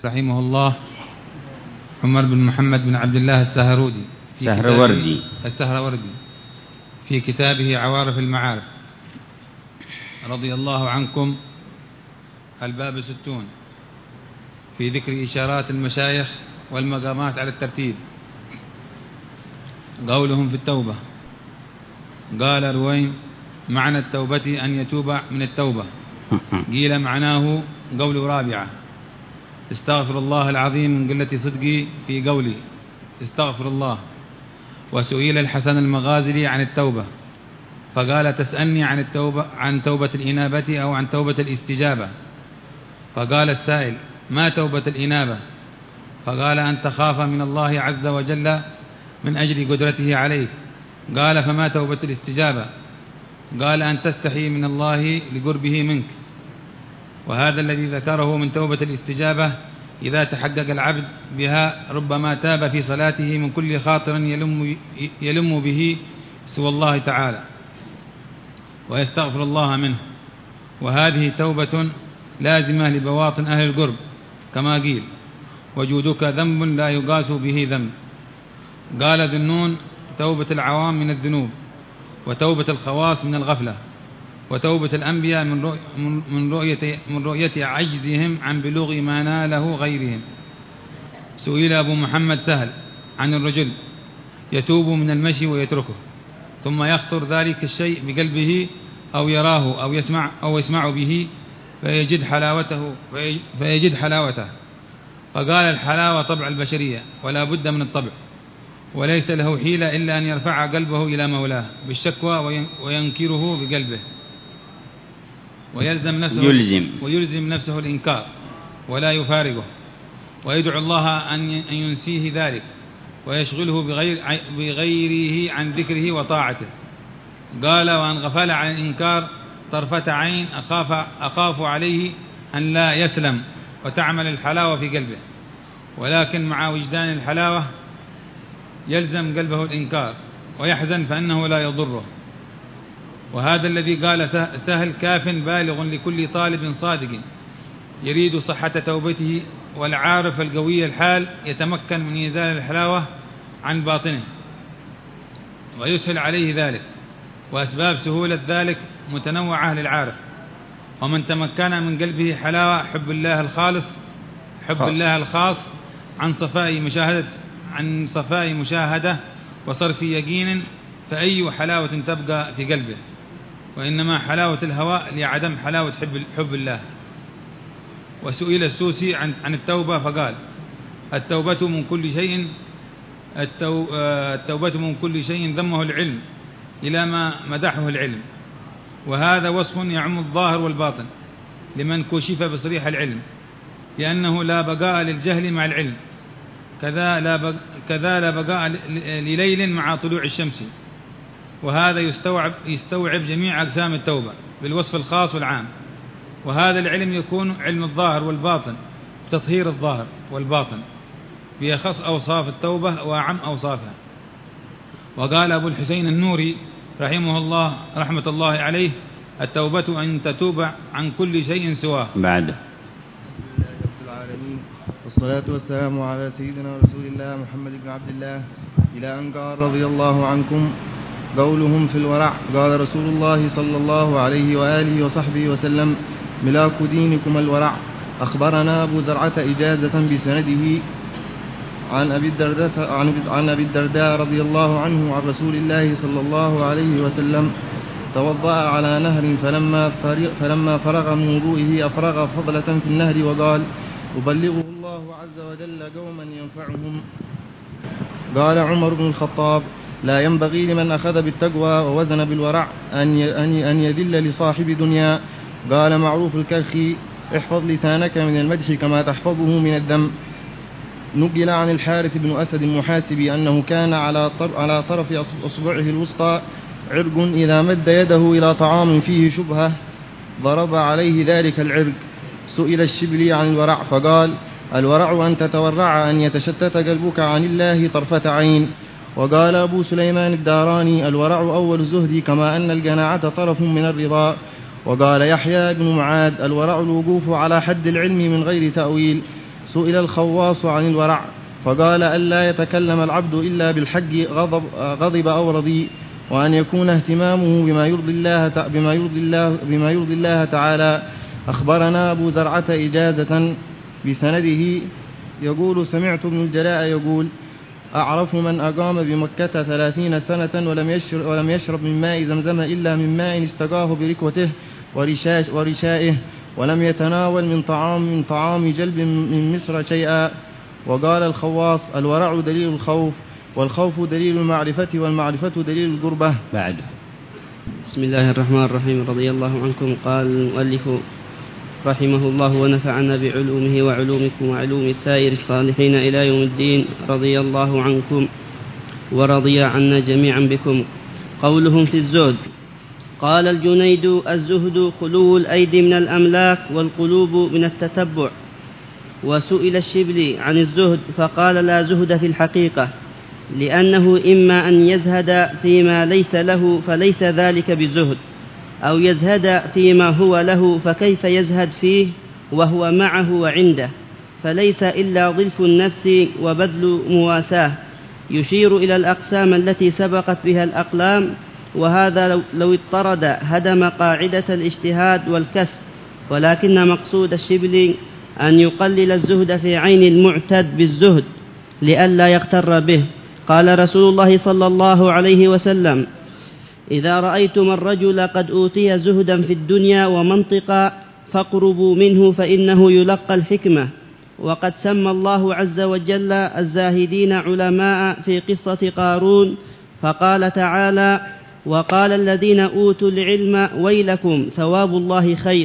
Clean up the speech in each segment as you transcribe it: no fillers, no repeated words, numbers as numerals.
رحمه الله عمر بن محمد بن عبد الله السهروردي في كتابه عوارف المعارف رضي الله عنكم الباب 60 في ذكر إشارات المشايخ والمقامات على الترتيب. قولهم في التوبة. قال رويم: معنى التوبة أن يتوب من التوبة. قيل معناه قول رابعة: استغفر الله العظيم من قلة صدقي في قولي استغفر الله. وسئل الحسن المغازلي عن التوبة فقال: تسألني عن توبة الإنابة أو عن توبة الاستجابة؟ فقال السائل: ما توبة الإنابة؟ فقال: أن تخاف من الله عز وجل من أجل قدرته عليك. قال: فما توبة الاستجابة؟ قال: أن تستحي من الله لقربه منك. وهذا الذي ذكره من توبة الاستجابة إذا تحقق العبد بها ربما تاب في صلاته من كل خاطر يلم به سوى الله تعالى ويستغفر الله منه، وهذه توبة لازمة لبواطن أهل القرب كما قيل: وجودك ذنب لا يقاس به ذنب. قال ذو النون: توبة العوام من الذنوب، وتوبة الخواص من الغفلة، وتوبة الأنبياء من رؤية عجزهم عن بلوغ ما ناله غيرهم. سئل أبو محمد سهل عن الرجل يتوب من المشي ويتركه ثم يخطر ذلك الشيء بقلبه أو يراه أو يسمع به فيجد حلاوته. فقال: الحلاوة طبع البشرية ولا بد من الطبع، وليس له حيلة إلا أن يرفع قلبه إلى مولاه بالشكوى وينكره بقلبه ويلزم نفسه الإنكار ولا يفارقه، ويدعو الله أن ينسيه ذلك ويشغله بغيره عن ذكره وطاعته. قال: وأن غفل عن الإنكار طرفة عين أخاف عليه أن لا يسلم وتعمل الحلاوة في قلبه، ولكن مع وجدان الحلاوة يلزم قلبه الإنكار ويحزن فإنه لا يضره. وهذا الذي قال سهل كاف بالغ لكل طالب صادق يريد صحة توبته، والعارف القوي الحال يتمكن من إزالة الحلاوة عن باطنه ويسهل عليه ذلك، وأسباب سهولة ذلك متنوعة للعارف. ومن تمكن من قلبه حلاوة حب الله الخاص عن صفاء مشاهدة وصرف يقين، فأي حلاوة تبقى في قلبه، وإنما حلاوة الهواء لعدم حلاوة حب الله. وسئل السوسي عن التوبة فقال: التوبة من كل شيء ذمه العلم إلى ما مدحه العلم، وهذا وصف يعم الظاهر والباطن لمن كشف بصريح العلم، لأنه لا بقاء للجهل مع العلم، كذا لا بقاء لليل مع طلوع الشمس. وهذا يستوعب جميع أقسام التوبة بالوصف الخاص والعام. وهذا العلم يكون علم الظاهر والباطن، تطهير الظاهر والباطن بأخص أوصاف التوبة وأعم أوصافها. وقال أبو الحسين النوري رحمه الله رحمة الله عليه: التوبة أن تتوب عن كل شيء سواه. بعد والصلاة والسلام على سيدنا رسول الله محمد بن عبد الله، إلى أن قال رضي الله عنكم: قولهم في الورع. قال رسول الله صلى الله عليه وآله وصحبه وسلم: ملاك دينكم الورع. أخبرنا أبو زرعة إجازة بسنده عن أبي الدرداء رضي الله عنه عن رسول الله صلى الله عليه وسلم: توضأ على نهر فلما فرغ من وضوئه أفرغ فضلة في النهر وقال: أبلغه الله عز وجل قوما ينفعهم. قال عمر بن الخطاب: لا ينبغي لمن أخذ بالتقوى ووزن بالورع أن يذل لصاحب دنيا. قال معروف الكرخي: احفظ لسانك من المدح كما تحفظه من الذم. نقل عن الحارث بن أسد المحاسبي أنه كان على طرف أصبعه الوسطى عرق، إذا مد يده إلى طعام فيه شبهة ضرب عليه ذلك العرق. سئل الشبلي عن الورع فقال: الورع أن تتورع أن يتشتت قلبك عن الله طرفة عين. وقال أبو سليمان الداراني: الورع أول زهدي، كما أن القناعة طرف من الرضا. وقال يحيى بن معاذ: الورع الوقوف على حد العلم من غير تأويل. سئل الخواص عن الورع فقال: ألا يتكلم العبد إلا بالحق غضب أو رضي، وأن يكون اهتمامه بما يرضي الله تعالى. أخبرنا أبو زرعة إجازة بسنده يقول: سمعت ابن الجلاء يقول: أعرف من أقام بمكة 30 سنة ولم يشرب من ماء زمزم إلا من ماء استقاه بركوته ورشائه، ولم يتناول من طعام جلب من مصر شيئا. وقال الخواص: الورع دليل الخوف، والخوف دليل المعرفة، والمعرفة دليل القربة. بعد. بسم الله الرحمن الرحيم. رضي الله عنكم. قال المؤلف رحمه الله: ونفعنا بعلومه وعلومكم وعلوم سائر الصالحين إلى يوم الدين. رضي الله عنكم ورضي عنا جميعا بكم. قولهم في الزهد. قال الجنيد: الزهد خلو الأيدي من الأملاك والقلوب من التتبع. وسئل الشبلي عن الزهد فقال: لا زهد في الحقيقة، لأنه إما أن يزهد فيما ليس له فليس ذلك بزهد، أو يزهد فيما هو له فكيف يزهد فيه وهو معه وعنده، فليس إلا ضلف النفس وبذل مواساة. يشير إلى الأقسام التي سبقت بها الأقلام، وهذا لو اضطرد هدم قاعدة الاجتهاد والكسب، ولكن مقصود الشبلي أن يقلل الزهد في عين المعتد بالزهد لئلا يغتر به. قال رسول الله صلى الله عليه وسلم: إذا رأيتم الرجل قد أوتي زهدا في الدنيا ومنطقا فاقربوا منه فإنه يلقى الحكمة. وقد سمى الله عز وجل الزاهدين علماء في قصة قارون، فقال تعالى: وقال الذين أوتوا العلم ويلكم ثواب الله خير.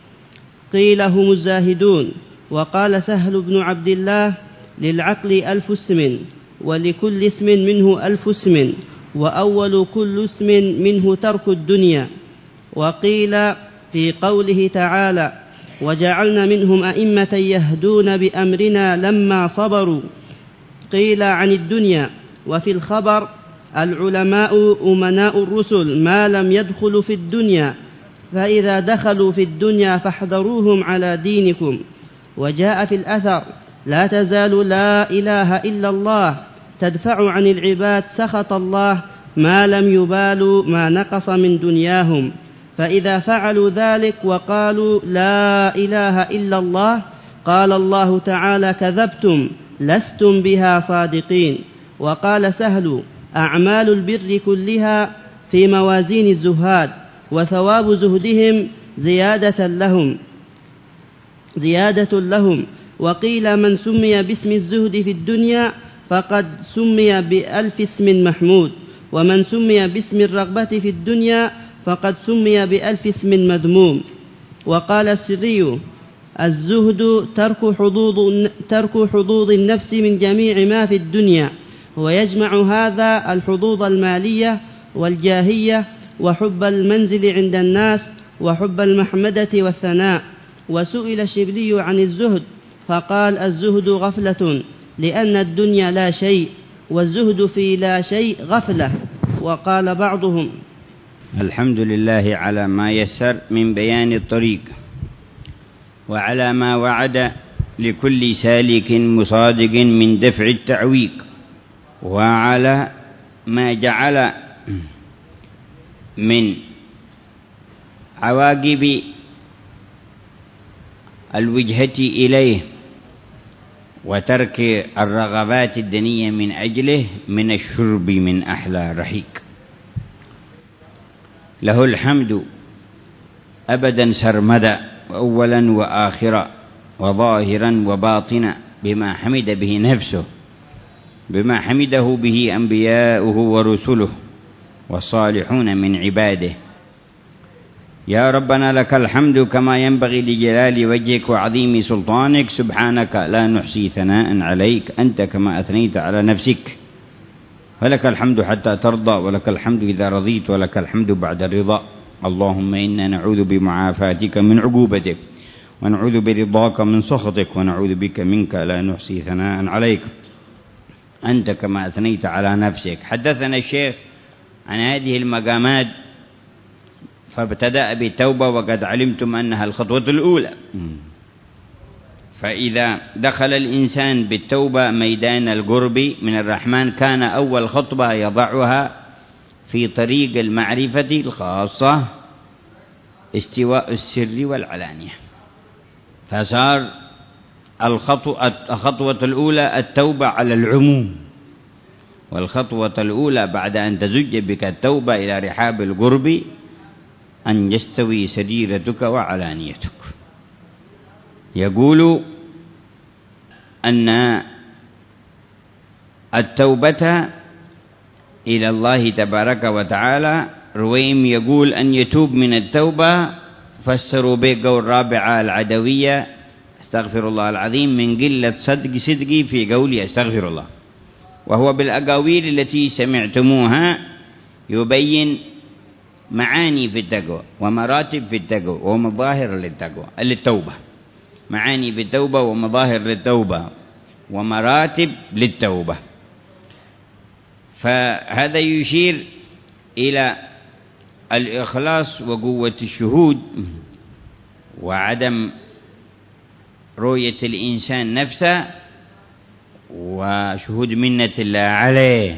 قيل هم الزاهدون. وقال سهل بن عبد الله: للعقل 1000 اسم، ولكل اسم منه 1000 اسم، وأول كل اسم منه ترك الدنيا. وقيل في قوله تعالى: وجعلنا منهم أئمة يهدون بأمرنا لما صبروا. قيل عن الدنيا. وفي الخبر: العلماء أمناء الرسل ما لم يدخلوا في الدنيا، فإذا دخلوا في الدنيا فاحذروهم على دينكم. وجاء في الأثر: لا تزال لا إله إلا الله تدفع عن العباد سخط الله ما لم يبالوا ما نقص من دنياهم، فإذا فعلوا ذلك وقالوا لا إله إلا الله قال الله تعالى: كذبتم لستم بها صادقين. وقال سهل: أعمال البر كلها في موازين الزهاد، وثواب زهدهم زيادة لهم. وقيل: من سمي باسم الزهد في الدنيا فقد سمي ب1000 اسم محمود، ومن سمي باسم الرغبة في الدنيا فقد سمي ب1000 اسم مذموم. وقال السري: الزهد ترك حظوظ النفس من جميع ما في الدنيا، ويجمع هذا الحظوظ المالية والجاهية وحب المنزل عند الناس وحب المحمدة والثناء. وسئل الشبلي عن الزهد فقال: الزهد غفلة، لأن الدنيا لا شيء، والزهد في لا شيء غفلة. وقال بعضهم: الحمد لله على ما يسر من بيان الطريق، وعلى ما وعد لكل سالك مصادق من دفع التعويق، وعلى ما جعل من عواقب الوجهة إليه وترك الرغبات الدنية من أجله من الشرب من أحلى رحيق. له الحمد أبدا سرمدا، وأولا وآخرا وظاهرا وباطنا، بما حمد به نفسه، بما حمده به أنبياؤه ورسله والصالحون من عباده. يا ربنا لك الحمد كما ينبغي لجلال وجهك وعظيم سلطانك، سبحانك لا نحصي ثناء عليك، أنت كما أثنيت على نفسك، فلك الحمد حتى ترضى، ولك الحمد إذا رضيت، ولك الحمد بعد الرضا. اللهم إنا نعوذ بمعافاتك من عقوبتك، ونعوذ برضاك من سخطك، ونعوذ بك منك لا نحصي ثناء عليك، أنت كما أثنيت على نفسك. حدثنا الشيخ عن هذه المقامات، فابتدأ بالتوبة وقد علمتم أنها الخطوة الأولى، فإذا دخل الإنسان بالتوبة ميدان القرب من الرحمن كان أول خطوة يضعها في طريق المعرفة الخاصة استواء السر والعلانية، فصار الخطوة الأولى التوبة على العموم، والخطوة الأولى بعد أن تزج بك التوبة إلى رحاب القرب أن يستوي سريرتك وعلانيتك. يقول أن التوبة إلى الله تبارك وتعالى، رويم يقول أن يتوب من التوبة فسروا به قول رابعة العدوية استغفر الله العظيم من قلة صدقي في قولي استغفر الله، وهو بالأقاويل التي سمعتموها يبين معاني في التقوى ومراتب في التقوى ومظاهر للتوبة، معاني في التوبة ومظاهر للتوبة ومراتب للتوبة. فهذا يشير إلى الإخلاص وقوة الشهود وعدم رؤية الإنسان نفسه وشهود منة الله عليه.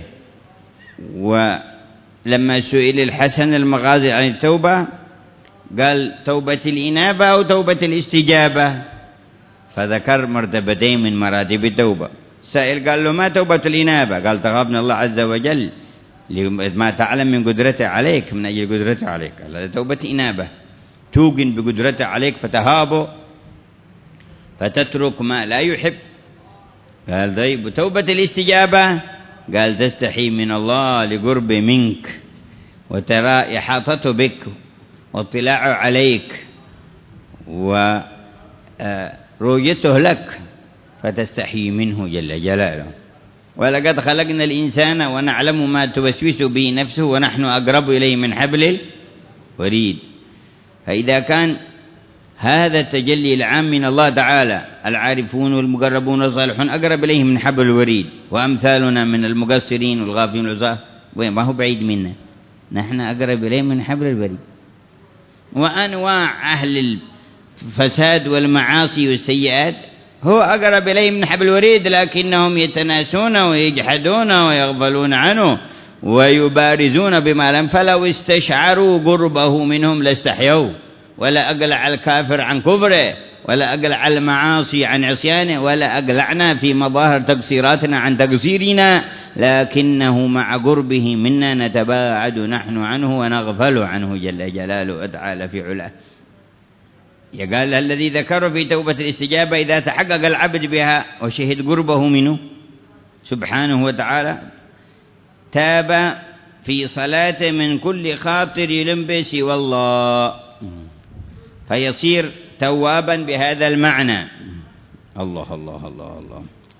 ولما سئل الحسن المغازي عن التوبة قال توبة الإنابة أو توبة الاستجابة، فذكر مرتبتين من مراتب التوبة. سائل قال له ما توبة الإنابة؟ قال تخاف من الله عز وجل ما تعلم من قدرته عليك، من أجل قدرته عليك. قال هذا توبة إنابة، توقن بقدرته عليك فتهابه فتترك ما لا يحب. قال طيب توبة الاستجابة؟ قال تستحي من الله لقرب منك وترى إحاطته بك واطلاعه عليك ورؤيته لك فتستحي منه جل جلاله. ولقد خلقنا الإنسان ونعلم ما توسوس به نفسه ونحن أقرب إليه من حبل الوريد. فإذا كان هذا التجلي العام من الله تعالى العارفون والمقربون والصالحون أقرب إليه من حبل الوريد، وأمثالنا من المقصرين والغافلين والعصاة ما هو بعيد منا، نحن أقرب إليه من حبل الوريد. وأنواع أهل الفساد والمعاصي والسيئات هو أقرب إليه من حبل الوريد، لكنهم يتناسون ويجحدون ويغفلون عنه ويبارزون بما لم، فلو استشعروا قربه منهم لاستحيوا، ولا أقلع الكافر عن كفره، ولا أقلع المعاصي عن عصيانه، ولا أقلعنا في مظاهر تقصيراتنا عن تقصيرنا، لكنه مع قربه منا نتباعد نحن عنه ونغفل عنه جل جلاله وتعالى في علاه. قال الذي ذكر في توبة الاستجابة إذا تحقق العبد بها وشهد قربه منه سبحانه وتعالى تاب في صلاة من كل خاطر يلم سوى الله، فيصير توابا بهذا المعنى. الله الله الله الله.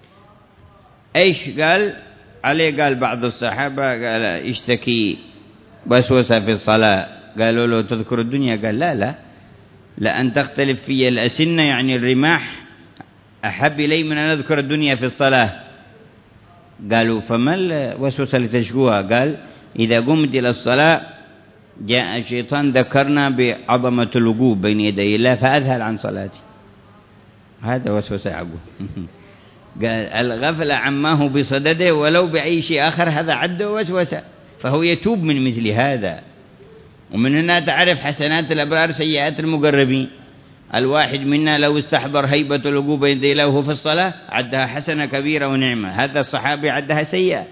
ايش قال عليه؟ قال بعض الصحابة قال اشتكي وسوسة في الصلاة، قالوا له تذكر الدنيا؟ قال لا لأن تختلف في الأسنة يعني الرماح أحب إلي من أن أذكر الدنيا في الصلاة. قالوا فما الوسوسة اللي تشكوها؟ قال إذا قمت إلى الصلاة جاء الشيطان ذكرنا بعظمة الوقوف بين يدي الله فأذهل عن صلاتي. هذا وسوسة عقوه. قال الغفل عما هو بصدده ولو بأي شيء آخر هذا عده وسوسة، فهو يتوب من مثل هذا. ومن هنا تعرف حسنات الأبرار سيئات المقربين. الواحد منا لو استحضر هيبة الوقوف بين يدي الله وهو في الصلاة عدها حسنة كبيرة ونعمة، هذا الصحابي عدها سيئة.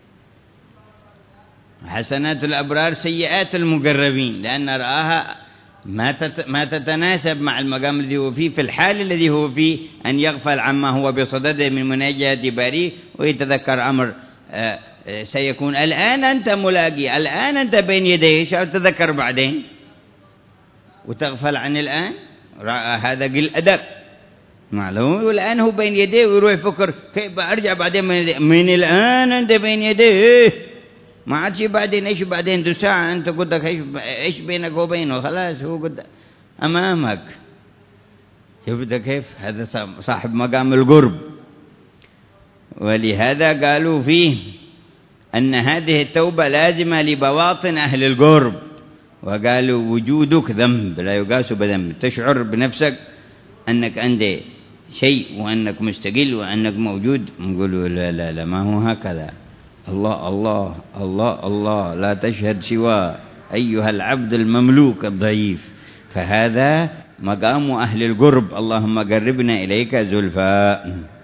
حسنات الأبرار سيئات المقربين، لأن رآها ما تتناسب مع المقام الذي هو فيه في الحال الذي هو فيه، أن يغفل عما هو بصدده من مناجاة باريه ويتذكر أمر سيكون الآن أنت ملاقي، الآن أنت بين يديه، تذكر بعدين وتغفل عن الآن. هذا قل أدب معلوم. والآن هو بين يديه ويروح يفكر كيف أرجع بعدين من الآن أنت بين يديه، ما عادش بعدين. إيش بعدين؟ دو ساعة أنت قدك إيش بينك وبينه؟ خلاص هو قد أمامك. شفت كيف؟ هذا صاحب مقام القرب. ولهذا قالوا فيه أن هذه التوبة لازمة لبواطن أهل القرب، وقالوا وجودك ذنب لا يقاس بذنب. تشعر بنفسك أنك أنت شيء وأنك مستقل وأنك موجود، نقول لا لا لا، ما هو هكذا. الله الله الله الله، لا تشهد سوى أيها العبد المملوك الضعيف. فهذا مقام أهل القرب، اللهم قربنا إليك زلفى.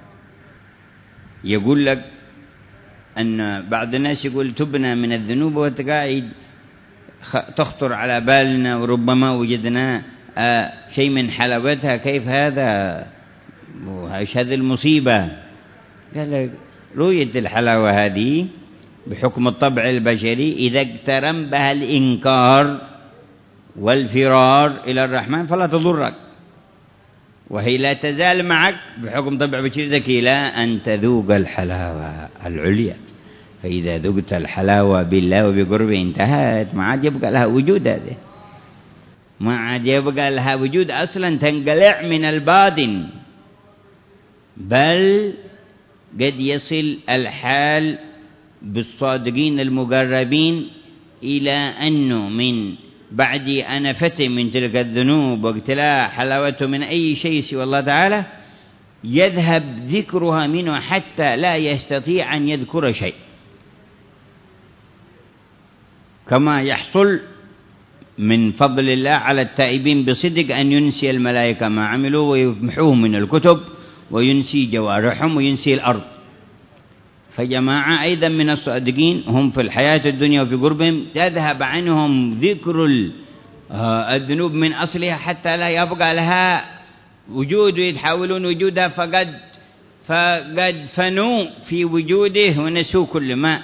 يقول لك أن بعض الناس يقول تبنا من الذنوب وتقاعد تخطر على بالنا وربما وجدنا شيء من حلاوتها، كيف هذا؟ وإيش هذه المصيبة؟ قال لك رؤية الحلاوة هذه بحكم الطبع البشري إذا اقترن بها الإنكار والفرار إلى الرحمن فلا تضرك، وهي لا تزال معك بحكم طبع بشري ذكي إلى أن تذوق الحلاوة العليا. فإذا ذقت الحلاوة بالله وبقربه انتهت، ما عاد يبقى لها وجود، هذه ما عاد يبقى لها وجود أصلا، تنقلع من الباطن. بل قد يصل الحال بالصادقين المقربين إلى أنه من بعد أنفته من تلك الذنوب واقتلاع حلاوته من أي شيء سوى الله تعالى يذهب ذكرها منه حتى لا يستطيع أن يذكر شيء، كما يحصل من فضل الله على التائبين بصدق أن ينسي الملائكة ما عملوا ويمحوهم من الكتب وينسي جوارحهم وينسي الأرض. فجماعة أيضا من الصادقين هم في الحياة الدنيا وفي قربهم يذهب عنهم ذكر الذنوب من أصلها حتى لا يبقى لها وجود، ويتحاولون وجودها فقد فنوا في وجوده ونسوا كل ما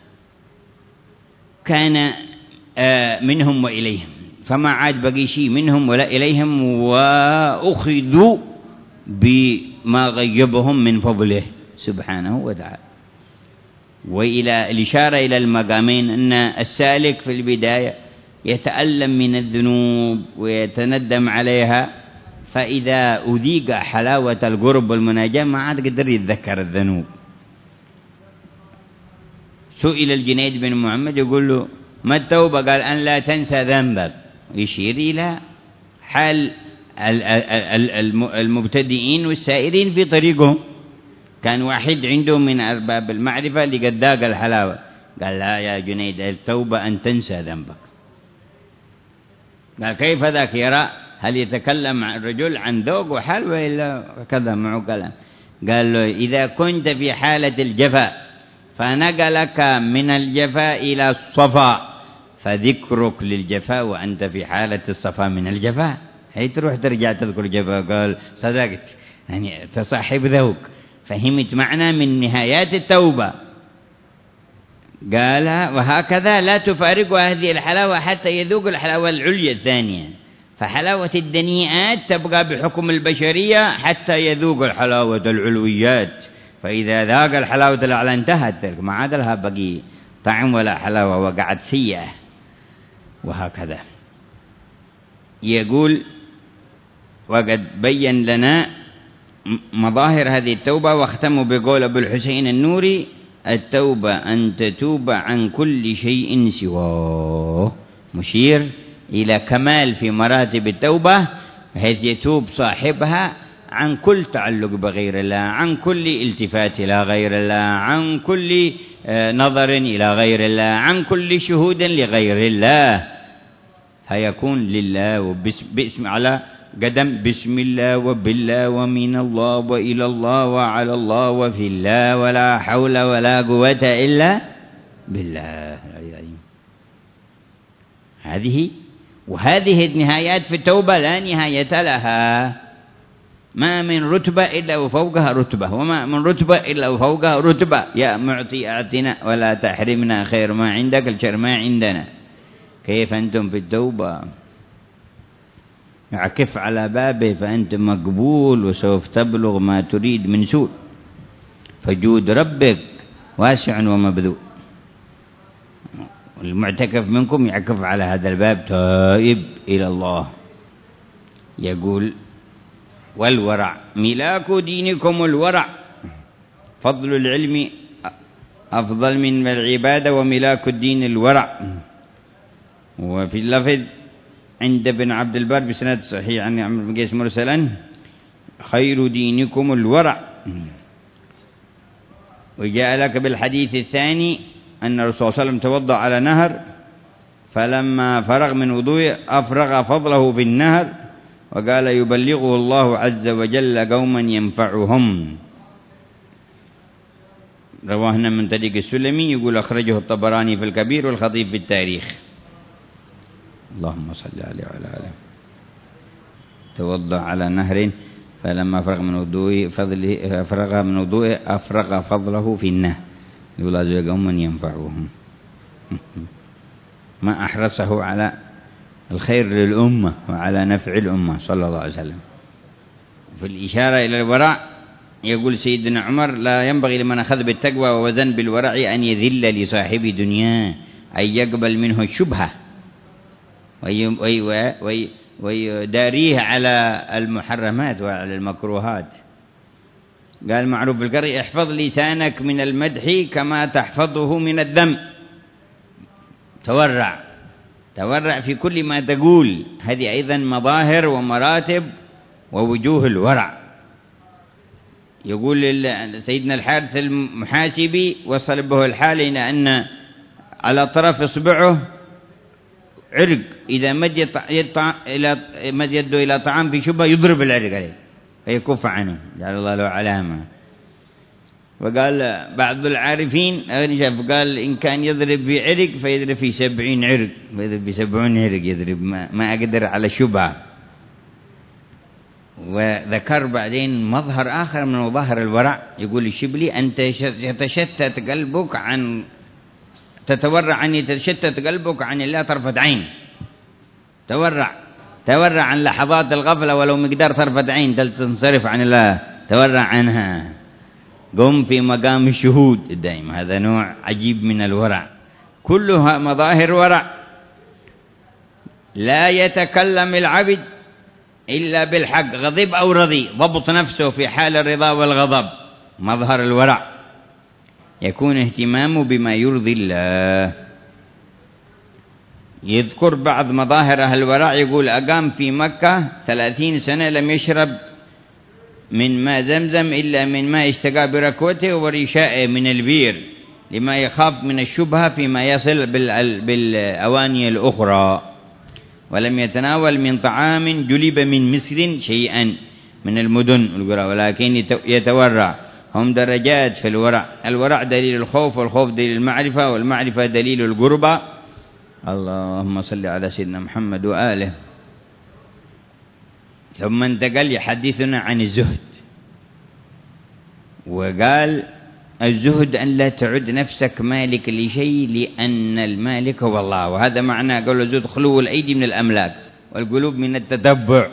كان منهم وإليهم، فما عاد بقي شيء منهم ولا إليهم، وأخذوا بما غيبهم من فضله سبحانه وتعالى. وإلى الإشارة إلى المقامين أن السالك في البداية يتألم من الذنوب ويتندم عليها، فإذا أذيق حلاوة القرب والمناجاة ما عاد قدر يتذكر الذنوب. سئل الجنيد بن محمد يقول له ما التوبة؟ قال أن لا تنسى ذنبك، يشير إلى حال المبتدئين والسائرين في طريقهم. كان واحد عنده من أرباب المعرفة اللي قد ذاق الحلاوة، قال لا يا جنيد، التوبة أن تنسى ذنبك. قال كيف ذاك؟ يرى هل يتكلم الرجل عن ذوق وحال وإلا كذا معه كلام؟ قال له إذا كنت في حالة الجفاء فنقلك من الجفاء إلى الصفاء فذكرك للجفاء وأنت في حالة الصفاء من الجفاء، هي تروح ترجع تذكر الجفاء. قال صدقت، يعني تصاحب ذوق، فهمت معنى من نهايات التوبة. قال وهكذا لا تفارق هذه الحلاوة حتى يذوق الحلاوة العليا الثانية. فحلاوة الدنيئات تبقى بحكم البشرية حتى يذوق الحلاوة العلويات، فإذا ذاق الحلاوة الأعلى انتهت تلك، ما عاد لها بقي طعم ولا حلاوة، وقعت سيئة. وهكذا يقول وقد بين لنا مظاهر هذه التوبة، واختموا بقول أبو الحسين النوري التوبة أن تتوب عن كل شيء سواه، مشير إلى كمال في مراتب التوبة بحيث يتوب صاحبها عن كل تعلق بغير الله، عن كل التفات إلى غير الله، عن كل نظر إلى غير الله، عن كل شهود لغير الله، فيكون لله وباسم على قدم بسم الله وبالله ومن الله وإلى الله وعلى الله وفي الله ولا حول ولا قوة إلا بالله. وهذه النهايات في التوبة لا نهاية لها، ما من رتبة إلا وفوقها رتبة، وما من رتبة إلا وفوقها رتبة. يا معطي أعطنا ولا تحرمنا خير ما عندك الشر ما عندنا. كيف أنتم في التوبة؟ اعكف على بابه فأنت مقبول وسوف تبلغ ما تريد من سوء، فجود ربك واسع ومبذول. المعتكف منكم يعكف على هذا الباب تائب إلى الله. يقول والورع ملاك دينكم الورع، فضل العلم أفضل من العبادة وملاك الدين الورع. وفي اللفظ عند ابن عبد البر بسند صحيح عن عمرو بن قيس مرسلا خير دينكم الورع. وجاء لك بالحديث الثاني أن الرسول صلى الله عليه وسلم توضأ على نهر فلما فرغ من وضوءه أفرغ فضله في النهر وقال يبلغه الله عز وجل قوما ينفعهم. رواهنا من طريق السلمي يقول أخرجه الطبراني في الكبير والخطيب في التاريخ. اللهم صل عليه وعلى آله. توضأ على نهر فلما فرغ من وضوءه أفرغ فضله في النهر يقول عز وجل قوما ينفعهم. ما أحرصه على الخير للأمة وعلى نفع الأمة صلى الله عليه وسلم. في الإشارة إلى الورع يقول سيدنا عمر لا ينبغي لمن أخذ بالتقوى ووزن بالورع أن يذل لصاحب دنياه أي يقبل منه الشبهة ويداريه على المحرمات وعلى المكروهات. قال معروف بالقرء احفظ لسانك من المدح كما تحفظه من الذم. تورع في كل ما تقول. هذه أيضا مظاهر ومراتب ووجوه الورع. يقول سيدنا الحارث المحاسبي وصل به الحال إلى أن على طرف إصبعه عرق إذا مد يده إلى طعام في شبهة يضرب العرق عليه فيكف عنه جعل الله له علامة. وقال بعض العارفين قال إن كان يضرب في عرق فيضرب في 70 عرق فيضرب في 70 عرق يضرب ما أقدر على الشبهة. وذكر بعدين مظهر آخر من مظاهر الورع يقول الشبلي أنت يتشتت قلبك عن تتورع أن يتشتت قلبك عن الله طرفة عين. تورع عن لحظات الغفلة ولو مقدار طرفة عين تنصرف عن الله تورع عنها. قم في مقام الشهود الدائم. هذا نوع عجيب من الورع كلها مظاهر ورع. لا يتكلم العبد إلا بالحق غضب أو رضي. ضبط نفسه في حال الرضا والغضب مظهر الورع. يكون اهتمامه بما يرضي الله. يذكر بعض مظاهر أهل الورع يقول أقام في مكة 30 سنة لم يشرب من ماء زمزم إلا من ماء استقى بركوته ورشائه من البير لما يخاف من الشبهة فيما يصل بالأواني الأخرى. ولم يتناول من طعام جلب من مصر شيئا من المدن ولكن يتورع. هم درجات في الورع. الورع دليل الخوف والخوف دليل المعرفة والمعرفة دليل القربة. اللهم صل على سيدنا محمد وآله. ثم انتقل يحدثنا عن الزهد وقال الزهد أن لا تعد نفسك مالك لشيء لأن المالك هو الله. وهذا معنى قول الزهد خلو الأيدي من الأملاك والقلوب من التتبع.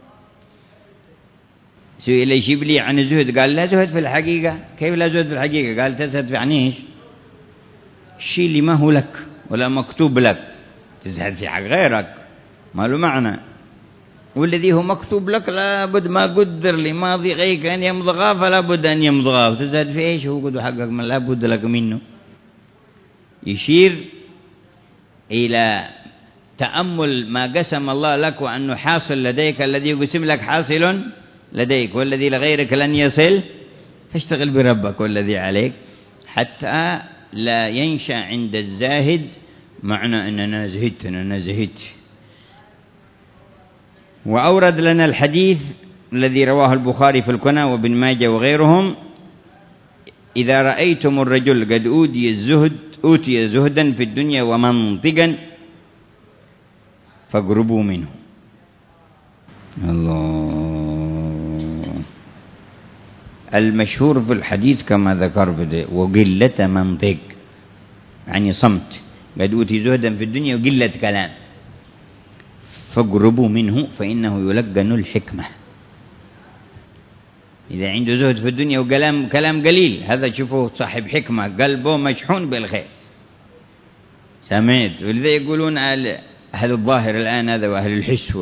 سئل الشبلي عن الزهد قال لا زهد في الحقيقة. كيف لا زهد في الحقيقة؟ قال تزهد في عنيش الشيء اللي ما هو لك ولا مكتوب لك. تزهد في حق غيرك ما له معنى. والذي هو مكتوب لك لابد ما قدر لماضي غيرك أن يمضغاه فلا بد أن يمضغاه. تزهد في إيش هو قد حقك ما لا بد لك منه. يشير إلى تأمل ما قسم الله لك وأنه حاصل لديك. الذي يقسم لك حاصل لديك والذي لغيرك لن يصل. فاشتغل بربك والذي عليك حتى لا ينشأ عند الزاهد معنى أننا زهدت. وأورد لنا الحديث الذي رواه البخاري في الكنى وابن ماجه وغيرهم إذا رأيتم الرجل قد أوتي زهدا في الدنيا ومنطقا فاقربوا منه. الله. المشهور في الحديث كما ذكر وقلة منطق يعني صمت. قد أوتي زهدا في الدنيا وقلة كلام. فاقربوا منه فإنه يلقن الحكمة. إذا عنده زهد في الدنيا وكلام قليل هذا شوفوه صاحب حكمة قلبه مشحون بالخير. سمعت. ولذا يقولون أهل الظاهر الآن هذا وأهل الحس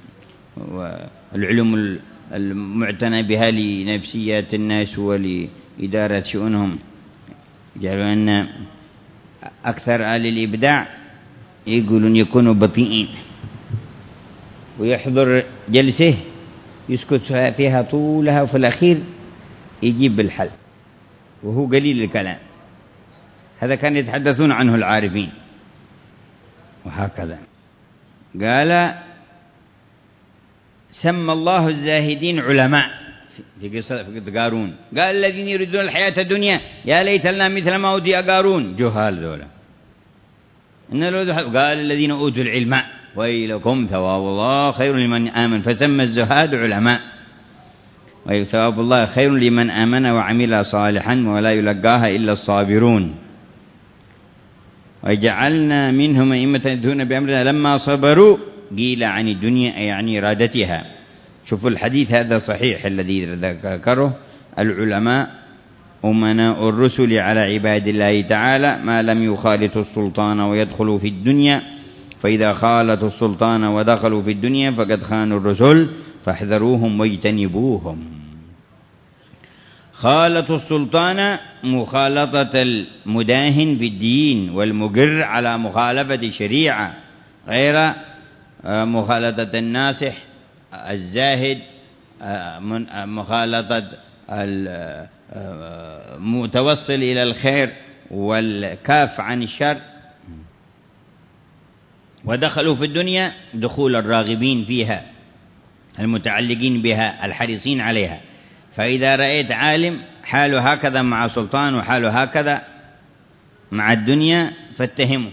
والعلوم المعتنى بها لنفسيات الناس ولإدارة شؤونهم قالوا أن أكثر أهل الإبداع يقولون يكونوا بطيئين ويحضر جلسه يسكت فيها طولها وفي الأخير يجيب بالحل وهو قليل الكلام. هذا كان يتحدثون عنه العارفين. وهكذا قال سمى الله الزاهدين علماء في قصة قارون. قال الذين يريدون الحياة الدنيا يا ليت لنا مثل ما أوتي قارون، جهال ذولا. قال الذين أوتوا العلم ويلكم ثواب الله خير لمن آمن، فسمى الزهاد علماء. وثواب الله خير لمن آمن وعمل صالحا ولا يلقاها إلا الصابرون. وجعلنا منهم أئمة يهدون بأمرنا لما صبروا. قيل عن الدنيا يعني إرادتها. شوفوا الحديث هذا صحيح الذي ذكره العلماء أمناء الرسل على عباد الله تعالى ما لم يخالطوا السلطان ويدخلوا في الدنيا، فإذا خالطوا السلطان ودخلوا في الدنيا فقد خانوا الرسل فاحذروهم واجتنبوهم. خالطوا السلطان مخالطة المداهن في الدين والمقر على مخالفة الشريعة، غير مخالطة الناصح الزاهد، مخالطة المتوصل إلى الخير والكاف عن الشر. ودخلوا في الدنيا دخول الراغبين فيها المتعلقين بها الحريصين عليها. فإذا رأيت عالم حاله هكذا مع سلطان وحاله هكذا مع الدنيا فاتهمه.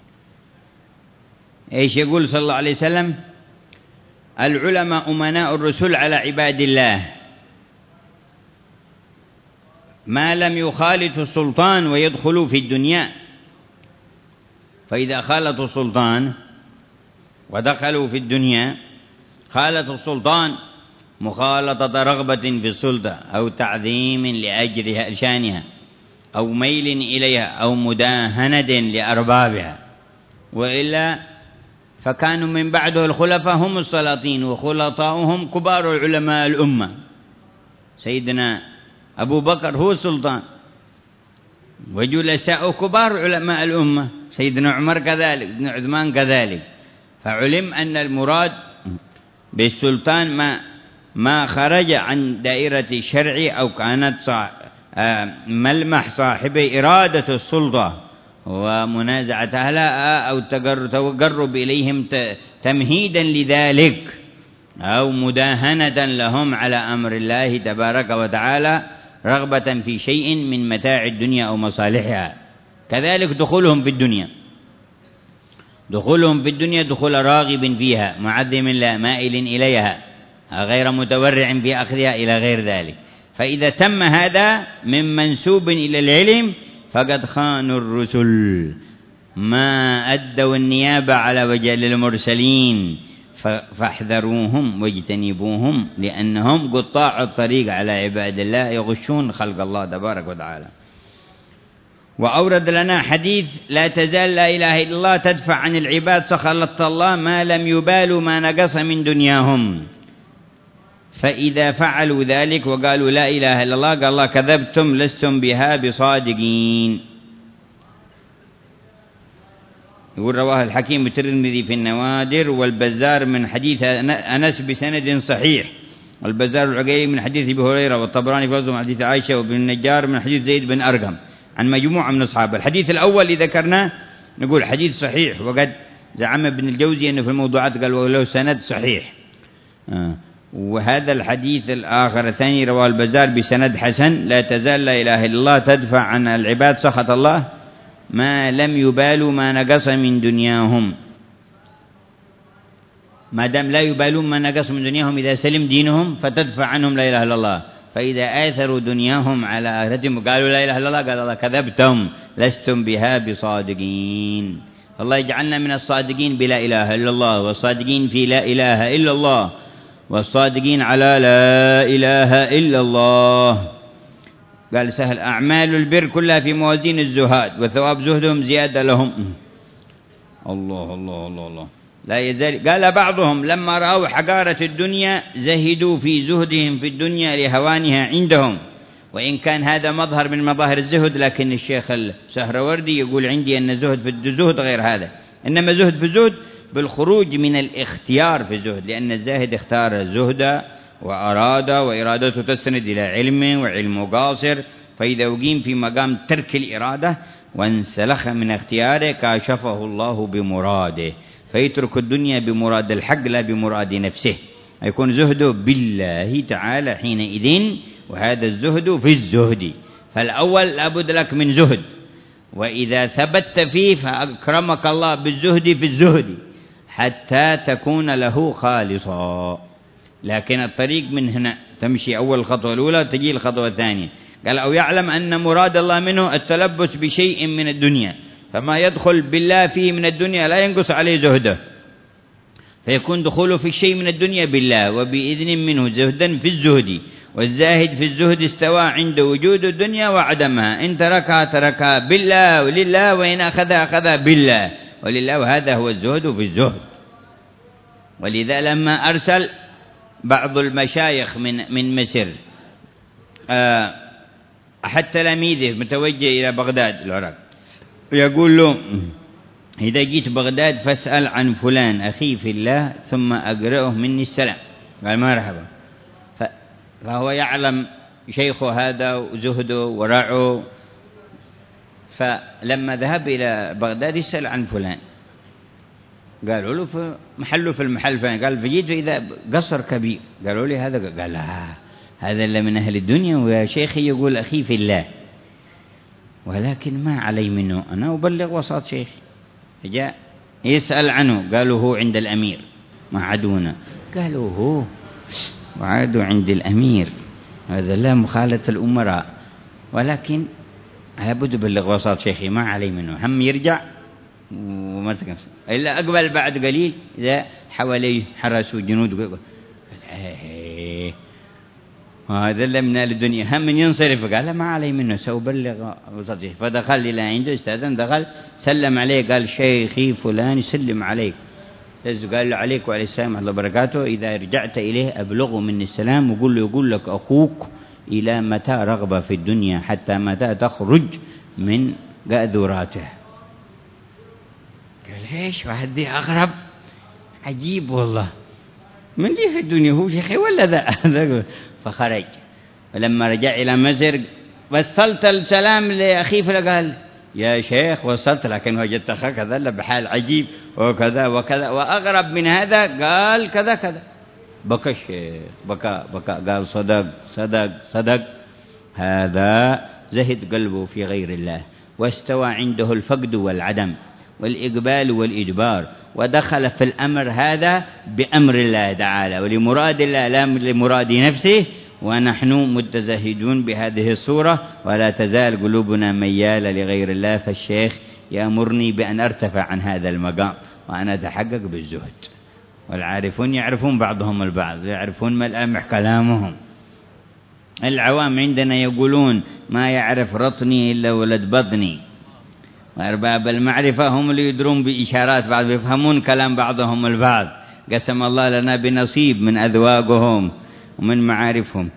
إيش يقول صلى الله عليه وسلم؟ العلماء أمناء الرسل على عباد الله ما لم يخالطوا السلطان ويدخلوا في الدنيا، فإذا خالطوا السلطان ودخلوا في الدنيا، خالطوا السلطان مخالطة رغبة في السلطة أو تعظيم لأجلها شانها أو ميل إليها أو مداهنة لأربابها، وإلا فكانوا من بعده الخلفاء هم السلاطين وخلطاؤهم كبار علماء الأمة. سيدنا أبو بكر هو السلطان وجلساء كبار علماء الأمة، سيدنا عمر كذلك، سيدنا عثمان كذلك. فعلم أن المراد بالسلطان ما خرج عن دائرة الشرع أو كانت ملمح صاحب إرادة السلطة ومنازعة أهلها أو تقرب إليهم تمهيدا لذلك أو مداهنة لهم على أمر الله تبارك وتعالى رغبة في شيء من متاع الدنيا أو مصالحها. كذلك دخولهم في الدنيا، دخولهم في الدنيا دخول راغب فيها معظم لا مائل إليها غير متورع في أخذها إلى غير ذلك. فإذا تم هذا من منسوب إلى العلم فقد خانوا الرسل ما أدوا النيابة على وجه المرسلين، فاحذروهم واجتنبوهم لأنهم قطاع الطريق على عباد الله يغشون خلق الله تبارك وتعالى. وأورد لنا حديث لا تزال لا إله إلا الله تدفع عن العباد سخط الله ما لم يبالوا ما نقص من دنياهم. فإذا فعلوا ذلك وقالوا لا إله إلا الله قال الله كذبتم لستم بها بصادقين. يقول رواه الحكيم الترمذي في النوادر والبزار من حديث أنس بسند صحيح، والبزار العقيلي من حديث أبي هريرة، والطبراني في من حديث عائشة، وابن النجار من حديث زيد بن أرقم عن مجموعة من أصحابه. الحديث الأول اللي ذكرناه نقول حديث صحيح، وقد زعم ابن الجوزي أنه في الموضوعات قال ولو سند صحيح. وهذا الحديث الآخر الثاني رواه البزار بسند حسن لا تزال لا إله إلا الله تدفع عن العباد سخط الله ما لم يبالوا ما نقص من دنياهم. ما دام لا يبالون ما نقص من دنياهم إذا سلم دينهم فتدفع عنهم لا إله إلا الله. فإذا آثروا دنياهم على آخرتهم وقالوا لا إله إلا الله قال الله كذبتم لستم بها بصادقين. الله يجعلنا من الصادقين بلا إله إلا الله، والصادقين في لا إله إلا الله، والصادقين على لا إله إلا الله. قال سهل أعمال البر كلها في موازين الزهاد وثواب زهدهم زيادة لهم. الله الله الله الله لا يزال. قال بعضهم لما رأوا حقارة الدنيا زهدوا في زهدهم في الدنيا لهوانها عندهم، وإن كان هذا مظهر من مظاهر الزهد، لكن الشيخ السهروردي يقول عندي أن زهد في الزهد غير هذا، إنما زهد في الزهد بالخروج من الاختيار في الزهد، لأن الزاهد اختار الزهد وأراد، وإرادته تستند إلى علم، وعلمه قاصر. فإذا أقيم في مقام ترك الإرادة وانسلخ من اختياره كاشفه الله بمراده، فيترك الدنيا بمراد الحق لا بمراد نفسه، يكون زهده بالله تعالى حينئذ. وهذا الزهد في الزهد، فالأول لابد لك من زهد، وإذا ثبت فيه فأكرمك الله بالزهد في الزهد حتى تكون له خالصا. لكن الطريق من هنا تمشي أول الخطوة الأولى تجي الخطوة الثانية. قال أو يعلم أن مراد الله منه التلبس بشيء من الدنيا، فما يدخل بالله فيه من الدنيا لا ينقص عليه زهده، فيكون دخوله في الشيء من الدنيا بالله وبإذن منه زهدا في الزهد. والزاهد في الزهد استوى عند وجود الدنيا وعدمها، إن تركها تركها بالله ولله، وإن أخذها أخذها بالله ولله، وهذا هو الزهد في الزهد. ولذا لما أرسل بعض المشايخ من مصر أحد تلاميذه متوجه إلى بغداد العراق، ويقول له إذا جيت بغداد فاسأل عن فلان أخي في الله ثم أقرأه مني السلام. قال مرحبا. فهو يعلم شيخه هذا وزهده ورعه، فلما ذهب إلى بغداد يسأل عن فلان، قالوا له في محله في المحل فين؟ قال فجيت إذا قصر كبير. قالوا لي هذا؟ قال لا، هذا اللي من أهل الدنيا، ويا شيخي يقول أخي في الله، ولكن ما علي منه، أنا أبلغ وسط شيخي. فجاء يسأل عنه، قالوا هو عند الأمير ما عدونا. قالوا هو وعادوا عند الأمير، هذا لا مخالة الأمراء، ولكن لابد أبلغ وسط شيخي ما علي منه، هم يرجع ومسك إلا أقبل بعد قليل إذا حواليه حرسوا جنود. قال هذا اللي من الدنيا، هم من ينصرف. قال ما علي منه سأبلغ وسط شيخي. فدخل إلى عنده، استأذن، دخل سلم عليه، قال شيخي فلان يسلم عليك. قال له عليك وعليه السلام ورحمة الله وبركاته، إذا رجعت إليه أبلغه مني السلام وقول له يقول لك أخوك إلى متى رغبة في الدنيا حتى متى تخرج من قاذوراته. قال إيش وهدي أغرب عجيب والله، من لي في الدنيا هو شيخي ولا ذا؟ فخرج. ولما رجع إلى مصر وصلت السلام لأخي، فقال يا شيخ وصلت، لكن وجدت أخاك هذا بحال عجيب وكذا وكذا، وأغرب من هذا قال كذا كذا. بكى الشيخ، بكى قال صدق صدق صدق. هذا زهد قلبه في غير الله، واستوى عنده الفقد والعدم والإقبال والإدبار، ودخل في الأمر هذا بأمر الله تعالى ولمراد الله لا لمراد نفسه. ونحن متزهدون بهذه الصورة، ولا تزال قلوبنا ميالة لغير الله. فالشيخ يأمرني بأن أرتفع عن هذا المقام وأنا أتحقق بالزهد. والعارفون يعرفون بعضهم البعض، يعرفون ملامح كلامهم. العوام عندنا يقولون ما يعرف رطني إلا ولد بطني، وأرباب المعرفة هم اللي يدرون بإشارات بعض، يفهمون كلام بعضهم البعض. قسم الله لنا بنصيب من أذواقهم ومن معارفهم.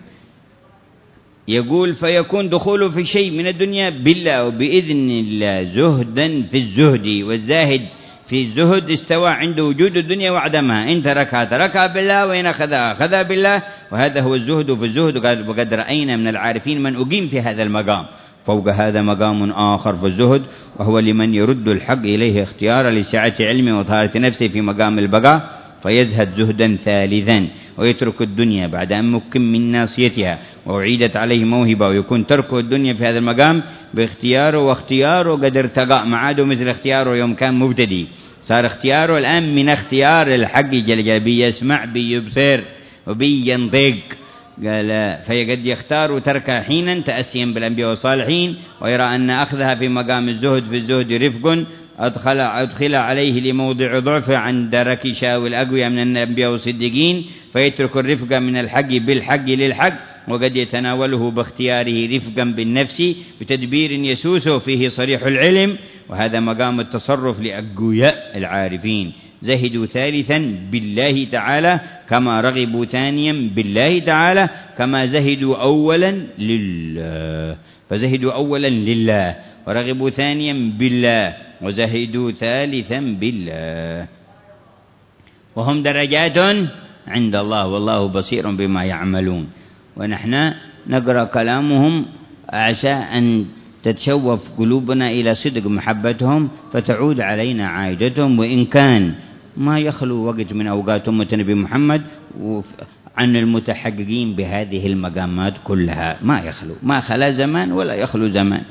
يقول فيكون دخوله في شيء من الدنيا بالله وبإذن الله زهدا في الزهد. والزاهد في الزهد استوى عند وجود الدنيا وعدمها، إن تركها تركها بالله، وإن أخذها أخذها بالله، وهذا هو الزهد في الزهد. وقد رأينا من العارفين من أقيم في هذا المقام. فوق هذا مقام آخر في الزهد، وهو لمن يرد الحق إليه اختيارا لسعة علمه وطهارة نفسه في مقام البقاء، فيزهد زهدا ثالثا ويترك الدنيا بعد أن مكن من ناصيتها وأعيدت عليه موهبة، ويكون تركه الدنيا في هذا المقام باختياره، واختياره قد ارتقى معاده مثل اختياره يوم كان مبتدي، صار اختياره الآن من اختيار الحق جل جلاله، بيسمع بيبصر وبينطق. قال فقد يختار تركها حينا تأسيا بالأنبياء والصالحين، ويرى أن أخذها في مقام الزهد في الزهد رفق أدخل عليه لموضع ضعف عند ركشا والأقوياء من الأنبياء والصديقين، فيترك الرفق من الحق بالحق للحق، وقد يتناوله باختياره رفقا بالنفس بتدبير يسوس فيه صريح العلم، وهذا مقام التصرف لأقوياء العارفين. زهدوا ثالثا بالله تعالى كما رغبوا ثانيا بالله تعالى كما زهدوا أولا لله. فزهدوا أولا لله ورغبوا ثانيا بالله وزهدوا ثالثا بالله. وهم درجات عند الله والله بصير بما يعملون. ونحن نقرأ كلامهم عسى أن تتشوف قلوبنا إلى صدق محبتهم فتعود علينا عائدتهم، وإن كان ما يخلو وقت من أوقات أمة النبي محمد عن المتحققين بهذه المقامات كلها، ما يخلو، ما خلا زمان ولا يخلو زمان،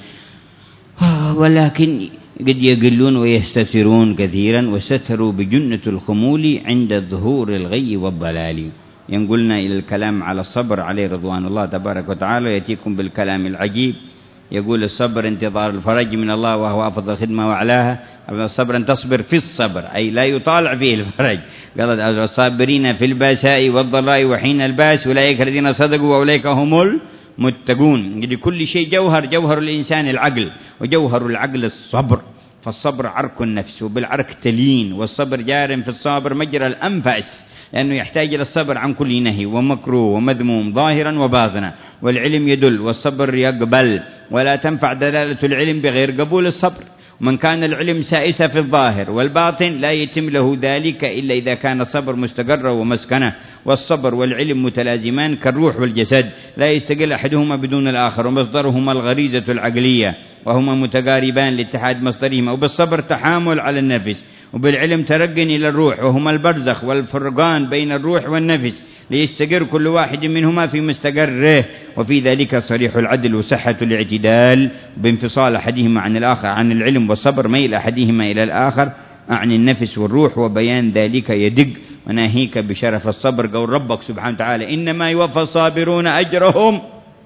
ولكن قد يقلون ويستترون كثيرا، وستروا بجنة الخمول عند ظهور الغي والضلال. ينقلنا إلى الكلام على الصبر عليه رضوان الله تبارك وتعالى، يأتيكم بالكلام العجيب. يقول الصبر انتظار الفرج من الله وهو أفضل خدمة وأعلاها. الصبر أن تصبر في الصبر، أي لا يطالع فيه الفرج. قال الصابرين في الباساء والضراء وحين الباس أولئك الذين صدقوا وأولئك هم المتقون. لكل شيء جوهر، جوهر الإنسان العقل، وجوهر العقل الصبر. فالصبر عرك النفس، وبالعرك تلين، والصبر جار في الصابر مجرى الأنفاس، لأنه يحتاج إلى الصبر عن كل نهي ومكروه ومذموم ظاهرا وباطنا. والعلم يدل والصبر يقبل، ولا تنفع دلالة العلم بغير قبول الصبر. ومن كان العلم سائسا في الظاهر والباطن لا يتم له ذلك إلا إذا كان الصبر مستقرا ومسكنه. والصبر والعلم متلازمان كالروح والجسد، لا يستقل أحدهما بدون الآخر، ومصدرهما الغريزة العقلية، وهما متقاربان لاتحاد مصدرهما. وبالصبر تحامل على النفس، وبالعلم ترق إلى الروح، وهما البرزخ والفرقان بين الروح والنفس، ليستقر كل واحد منهما في مستقره. وفي ذلك صريح العدل وصحة الاعتدال بانفصال أحدهما عن الآخر عن العلم، والصبر ميل أحدهما إلى الآخر عن النفس والروح، وبيان ذلك يدق. وناهيك بشرف الصبر قول ربك سبحانه وتعالى إنما يوفى الصابرون أجرهم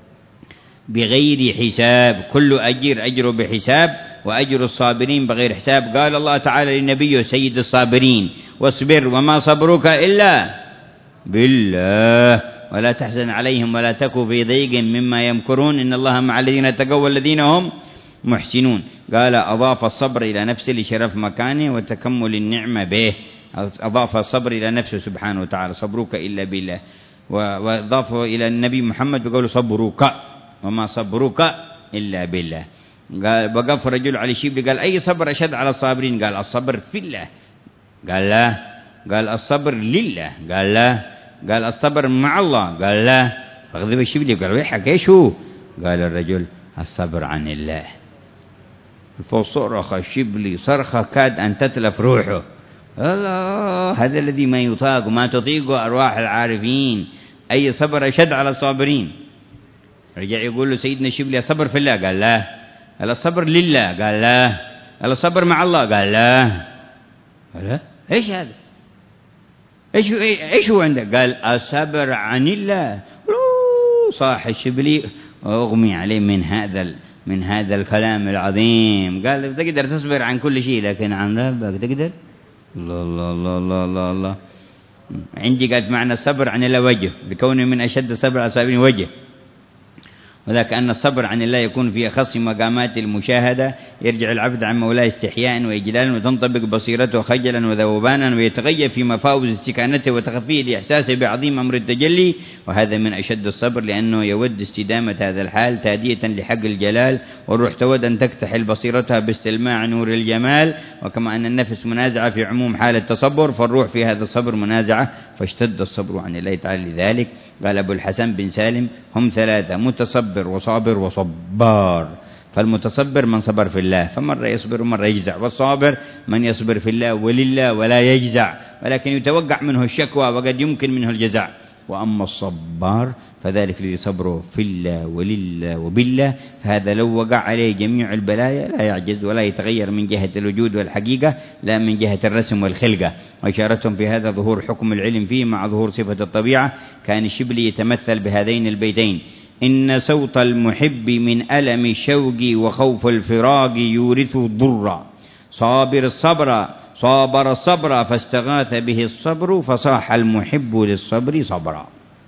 بغير حساب. كل أجر أجره بحساب، وأجر الصابرين بغير حساب. قال الله تعالى لنبيه سيد الصابرين واصبر وما صبرك إلا بالله ولا تحزن عليهم ولا تكن في ضيق مما يمكرون إن الله مع الذين اتقوا والذين هم محسنون. قال أضاف الصبر إلى نفسه لشرف مكانه وتكمل النعمة به. أضاف الصبر إلى نفسه سبحانه وتعالى صبرك إلا بالله، وأضافه إلى النبي محمد بقول صبرك وما صبرك إلا بالله. قال وقف رجل على الشيب قال أي صبر أشد على الصابرين؟ قال الصبر في الله. قال لا. قال الصبر لله. قال لا. قال الصبر مع الله. قال لا. فغضب الشبلي قال ويحك ايش هو؟ قال الرجل الصبر عن الله. فصرخ الشبلي صرخة كاد أن تتلف روحه. الله، هذا الذي ما يطاق وما تطيق أرواح العارفين. أي صبر أشد على الصابرين؟ رجع يقول له سيدنا الشبلي الصبر في الله. قال لا. قال الصبر لله. قال لا. قال الصبر مع الله. قال لا. قال لا. ايش هذا؟ ايش هو عندك؟ قال الصبر عن الله. صاح الشبلي اغمي عليه من هذا الكلام العظيم. قال تقدر تصبر عن كل شيء لكن عن ربك تقدر؟ الله الله الله الله الله, الله. عندي قالت معنى الصبر عن الله وجه، بكونه من أشد الصبر على الصابرين وجه، وذاك أن الصبر عن الله يكون في أخص مقامات المشاهدة. يرجع العبد عن مولاه استحياء وإجلالا، وتنطبق بصيرته خجلا وذوبانا، ويتغير في مفاوز استكانته وتخفيه لإحساسه بعظيم أمر التجلي. وهذا من أشد الصبر، لأنه يود استدامة هذا الحال تادية لحق الجلال، والروح تود أن تكتحل بصيرتها باستلماع نور الجمال. وكما أن النفس منازعة في عموم حال التصبر، فالروح في هذا الصبر منازعة، فاشتد الصبر عن الله تعالى. لذلك قال أبو الحسن بن سالم هم ثلاثة: متصبر وصابر وصبار. فالمتصبر من صبر في الله فمرة يصبر ومرة يجزع، والصابر من يصبر في الله ولله ولا يجزع، ولكن يتوقع منه الشكوى وقد يمكن منه الجزع. وأما الصبار فذلك الذي صبره في الله ولله وبالله، فهذا لو وقع عليه جميع البلايا لا يعجز ولا يتغير من جهة الوجود والحقيقة، لا من جهة الرسم والخلقة. وإشارتهم في هذا ظهور حكم العلم فيه مع ظهور صفة الطبيعة. كان الشبلي يتمثل بهذين البيتين: إن صوت المحب من ألم الشوق وخوف الفراق يورث ضرا، صابر الصبر صابر الصبر فاستغاث به الصبر، فصاح المحب للصبر صبرا.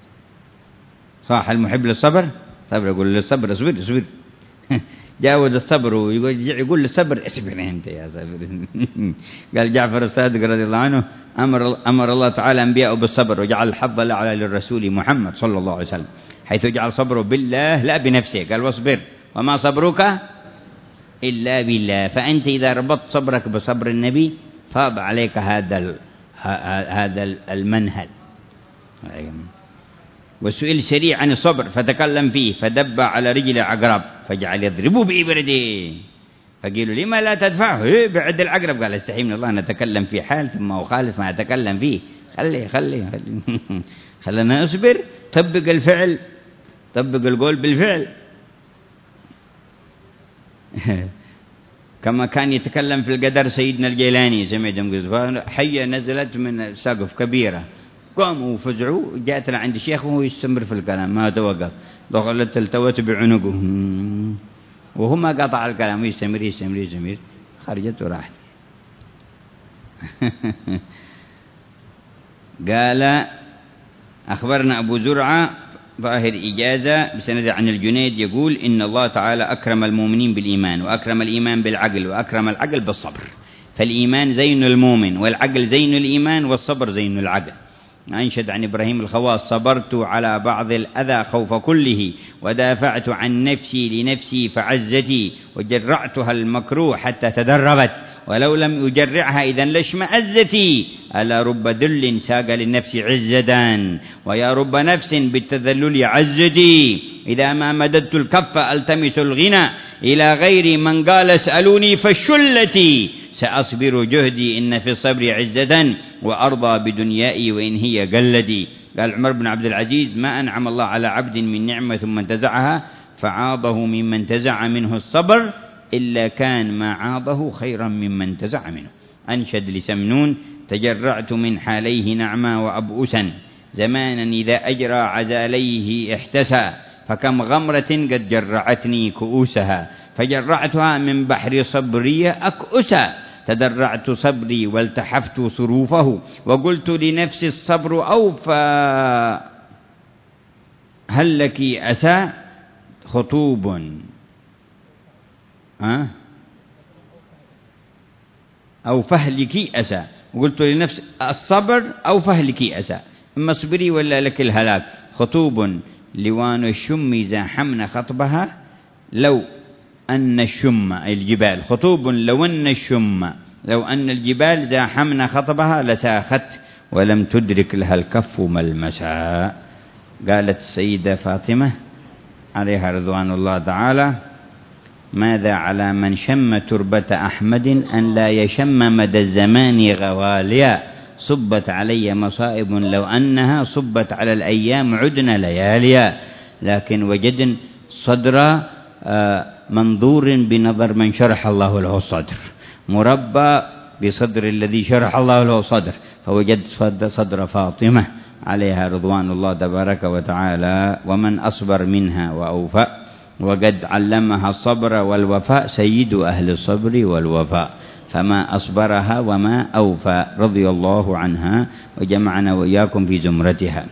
صاح المحب للصبر صبر، يقول للصبر اصبر اصبر جاوز الصبر، ويقول للصبر اصبر انت يا صبر. قال جعفر الصادق رضي الله عنه: أمر الله تعالى أنبياءه بالصبر، وجعل الحظ الأعلى للرسول محمد صلى الله عليه وسلم، حيث جعل صبره بالله لا بنفسه. قال واصبر وما صبرك إلا بالله. فأنت إذا ربطت صبرك بصبر النبي فاض عليك هذا المنهل، وسئل سريع عن الصبر فتكلم فيه، فدب على رجل عقرب فجعل يضربه بإبرته، فقالوا لما لا تدفعه بعد العقرب، قال استحي من الله نتكلم في حال ثم أخالف ما أتكلم فيه، خلنا نصبر، طبق الفعل، طبق القول بالفعل. كما كان يتكلم في القدر سيدنا الجيلاني، سمعتم حية نزلت من سقف كبيرة، قاموا وفزعوا، جاءت عند الشيخ وهو يستمر في الكلام ما توقف، دخلت التوت بعنقه وهو ما قطع الكلام، يستمر خرجت وراحت. قال أخبرنا أبو زرعة ظاهر إجازة بسند عن الجنيد يقول إن الله تعالى أكرم المؤمنين بالإيمان، وأكرم الإيمان بالعقل، وأكرم العقل بالصبر، فالإيمان زين المؤمن، والعقل زين الإيمان، والصبر زين العقل. أنشد عن إبراهيم الخواص: صبرت على بعض الأذى خوف كله، ودافعت عن نفسي لنفسي فعزتي، وجرعتها المكروه حتى تدربت، ولو لم أجرعها إذن لاشمأزتي. ألا رب ذل ساق للنفس عزدان، ويا رب نفس بالتذلل عزتي. إذا ما مددت الكف ألتمس الغنى إلى غير من قال اسألوني فالشلتي، سأصبر جهدي إن في الصبر عزة، وأرضى بدنيائي وإن هي قلدي. قال عمر بن عبد العزيز: ما أنعم الله على عبد من نعمة ثم انتزعها فعاضه ممن انتزع منه الصبر إلا كان ما عاضه خيرا ممن انتزع منه. أنشد لسمنون: تجرعت من حاليه نعما وأبؤسا، زمانا إذا أجرى عزاليه احتسى، فكم غمرة قد جرعتني كؤوسها، فجرعتها من بحر صبري أكؤسا، تدرعت صبري والتحفت صروفه، وقلت لنفسي الصبر أوفى، هل لك أسى خطوب أو فهلك أسى، وقلت لنفسي الصبر أو فهلك أسى، إما اصبري ولا لك الهلاك. خطوب لوان الشم زاحمن خطبها، لو أن الشم الجبال، خطوب لو أن الجبال زاحمن خطبها لساخت، ولم تدرك لها الكف ملمسا. قالت السيدة فاطمة عليها رضوان الله تعالى: ماذا على من شم تربة أحمد أن لا يشم مدى الزمان غواليا، صبت علي مصائب لو أنها صبت على الأيام عدن لياليا، لكن وجدن صدر منظور بنظر من شرح الله له الصدر، مربى بصدر الذي شرح الله له الصدر، فوجد صدر فاطمة عليها رضوان الله تبارك وتعالى، ومن أصبر منها وأوفى، وقد علمها الصبر والوفاء سيد أهل الصبر والوفاء، فما أصبرها وما أوفى، رضي الله عنها وجمعنا وإياكم في زمرتها.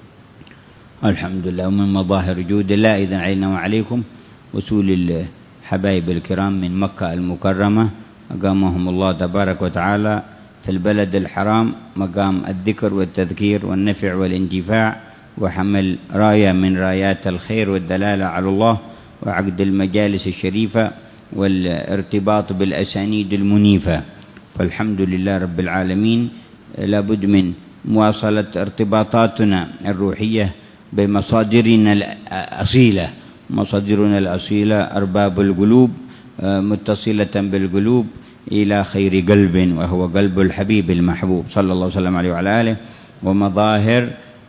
الحمد لله. ومن مظاهر جود الله إذن علينا وعليكم وصول الحبايب الكرام من مكة المكرمة، أقامهم الله تبارك وتعالى في البلد الحرام مقام الذكر والتذكير والنفع والانتفاع، وحمل راية من رايات الخير والدلالة على الله، وعقد المجالس الشريفة والارتباط بالأسانيد المنيفة. فالحمد لله رب العالمين. لابد من مواصلة ارتباطاتنا الروحية بمصادرنا الأصيلة. مصادرنا الأصيلة أرباب القلوب، متصلة بالقلوب إلى خير قلب، وهو قلب الحبيب المحبوب صلى الله وسلم عليه وعلى آله. ومظاهر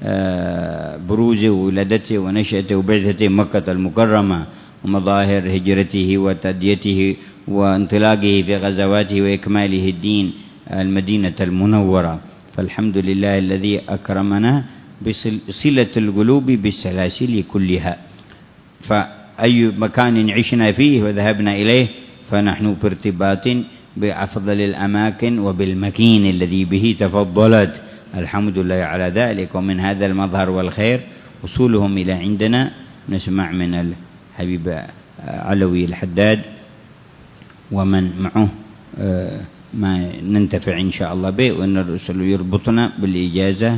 بروز ولادته ونشأته وبعثته مكة المكرمة، ومظاهر هجرته وتأديته وانطلاقه في غزواته وإكماله الدين المدينة المنورة. فالحمد لله الذي أكرمنا بصلة القلوب بالسلاسل كلها، فأي مكان عشنا فيه وذهبنا إليه فنحن في ارتباط بأفضل الأماكن وبالمكين الذي به تفضلت، الحمد لله على ذلك. ومن هذا المظهر والخير وصولهم إلى عندنا. نسمع من الحبيب علوي الحداد ومن معه ما ننتفع إن شاء الله به، وأن الرسول يربطنا بالإجازة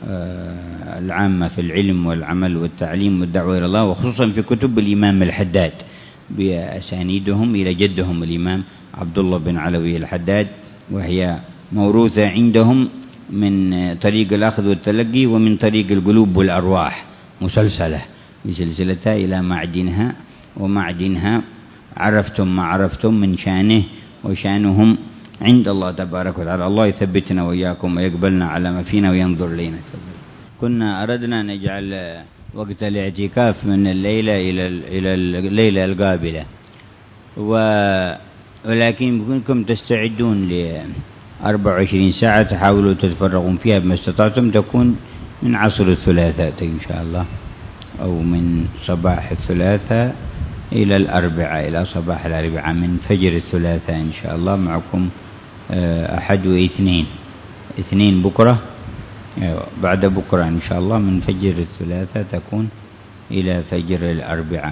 العامة في العلم والعمل والتعليم والدعوة إلى الله، وخصوصا في كتب الإمام الحداد بأسانيدهم إلى جدهم الإمام عبد الله بن علوي الحداد، وهي موروثة عندهم من طريق الأخذ والتلقي ومن طريق القلوب والأرواح مسلسلة بسلسلتها إلى معدنها، ومعدنها عرفتم ما عرفتم من شانه وشانهم عند الله تبارك وتعالى. الله يثبتنا وإياكم ويقبلنا على ما فينا وينظر لنا. كنا أردنا نجعل وقت الاعتكاف من الليلة إلى الليلة القابلة، ولكن كنتم تستعدون ل 24 ساعة تحاولوا تتفرغون فيها بما استطعتم، تكون من عصر الثلاثاء إن شاء الله، أو من صباح الثلاثاء إلى الأربعاء، إلى صباح الأربعاء، من فجر الثلاثاء إن شاء الله. معكم أحد واثنين، اثنين بكرة، بعد بكرة إن شاء الله من فجر الثلاثاء تكون إلى فجر الأربعاء.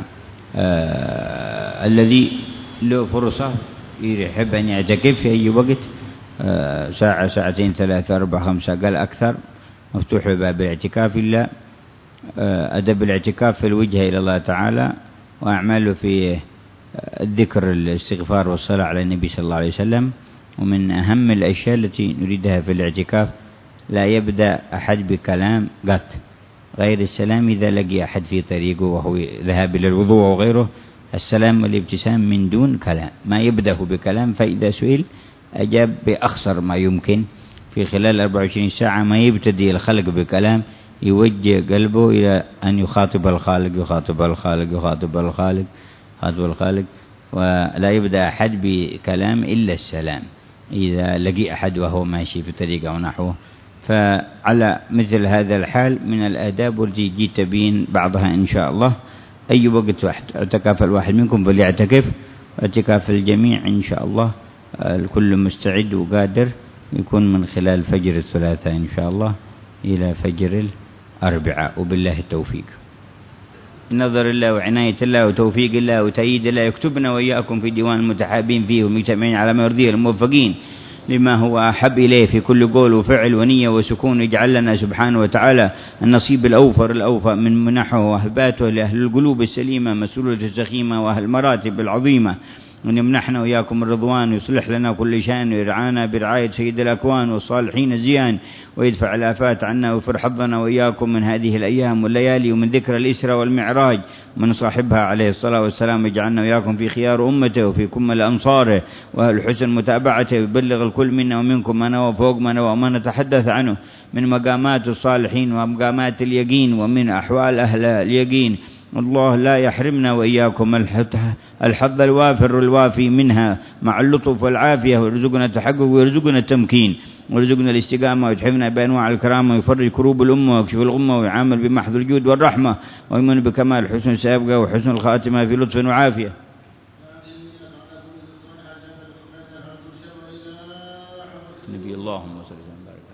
الذي له فرصة يحب أن يعتكف في أي وقت، ساعة ساعتين ثلاثة أربعة خمسة قال أكثر، مفتوح باب الاعتكاف. إلا أدب الاعتكاف في الوجهة إلى الله تعالى، وأعماله في الذكر الاستغفار والصلاة على النبي صلى الله عليه وسلم. ومن أهم الأشياء التي نريدها في الاعتكاف لا يبدأ أحد بكلام قط غير السلام إذا لقي أحد في طريقه وهو ذهاب إلى الوضوء وغيره، السلام والابتسام من دون كلام، ما يبدأ بكلام، فإذا سئل أجاب بأخصر ما يمكن في خلال 24 ساعة، ما يبتدي الخلق بكلام، يوجه قلبه إلى أن يخاطب الخالق، يخاطب الخالق، يخاطب الخالق، يخاطب الخالق، ولا يبدأ أحد بكلام إلا السلام إذا لقي أحد وهو ماشي في طريق أو نحوه. فعلى مثل هذا الحال من الآداب والتي جيت تبين بعضها إن شاء الله. أي وقت اعتكاف الواحد منكم فليعتكف، اعتكاف الجميع إن شاء الله الكل مستعد وقادر، يكون من خلال فجر الثلاثاء إن شاء الله إلى فجر الأربعاء، وبالله التوفيق. نظر الله وعناية الله وتوفيق الله وتأييد الله يكتبنا وإياكم في ديوان المتحابين فيه ومجتمعين على ما يرضيه الموفقين لما هو أحب إليه في كل قول وفعل ونية وسكون. اجعل لنا سبحانه وتعالى النصيب الأوفر من منحه وهباته لأهل القلوب السليمة مسؤولة السخيمة وأهل المراتب العظيمة، وأن يمنحنا وإياكم الرضوان، ويصلح لنا كل شأن، ويرعانا برعاية سيد الأكوان والصالحين الزيان، ويدفع الآفات عنا، ويفر حظنا وإياكم من هذه الأيام والليالي ومن ذكر الإسرة والمعراج ومن صاحبها عليه الصلاة والسلام. اجعلنا وإياكم في خيار أمته وفي كمل أنصاره وأهل حسن متابعته، ويبلغ الكل منا ومنكم ما نوى فوق ما نوى وما نتحدث عنه من مقامات الصالحين ومقامات اليقين ومن أحوال أهل اليقين. الله لا يحرمنا وإياكم الحظ الوافر الوافي منها مع اللطف والعافية، ويرزقنا التحقق ويرزقنا التمكين ويرزقنا الاستقامة، ويتحفنا بأنواع الكرامة، ويفرج كروب الأمة ويكشف الغمة، ويعامل بمحض الجود والرحمة، ويمن بكمال حسن السابقة وحسن الخاتمة في لطف وعافية. نبي اللهم صل وسلم.